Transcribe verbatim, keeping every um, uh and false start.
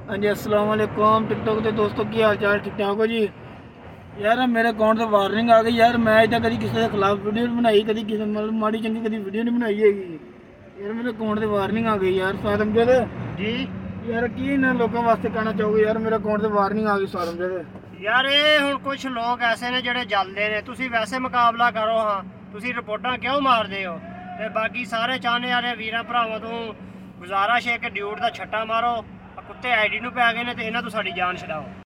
हाँ जी अस्सलाम वालेकुम टिकटॉक के दोस्तों की हाल चाल ठीक ठाक हो जी। यार मेरे अकाउंट से वार्निंग आ गई यार। मैं इतना कभी किसी के खिलाफ वीडियो नहीं बनाई, कभी किसी मतलब माड़ी चंगी कभी वीडियो नहीं बनाई हैगी। यार मेरे अकाउंट से वार्निंग आ गई यार। सादम जद जी यार की इन्हें लोगों वास्ते कहना चाहोगे यार, मेरे अकाउंट से वार्निंग आ गई सादम जद। ਯਾਰ ਇਹ ਹੁਣ ਕੁਝ ਲੋਕ ਐਸੇ ਨੇ ਜਿਹੜੇ ਜਲਦੇ ਨੇ। ਤੁਸੀਂ ਵੈਸੇ ਮੁਕਾਬਲਾ ਕਰੋ ਹਾਂ, ਤੁਸੀਂ ਰਿਪੋਰਟਾਂ ਕਿਉਂ ਮਾਰਦੇ ਹੋ? ਤੇ ਬਾਕੀ ਸਾਰੇ ਚਾਹਨੇ ਵਾਲੇ ਵੀਰਾਂ ਭਰਾਵਾਂ ਤੋਂ ਗੁਜ਼ਾਰਿਸ਼ ਹੈ ਕਿ ਡਿਊਟ ਦਾ ਛੱਟਾ ਮਾਰੋ। ਆਹ ਕੁੱਤੇ ਆਈਡੀ ਨੂੰ ਪੈ ਗਏ ਨੇ ਤੇ ਇਹਨਾਂ ਤੋਂ ਸਾਡੀ ਜਾਨ ਛਡਾਓ।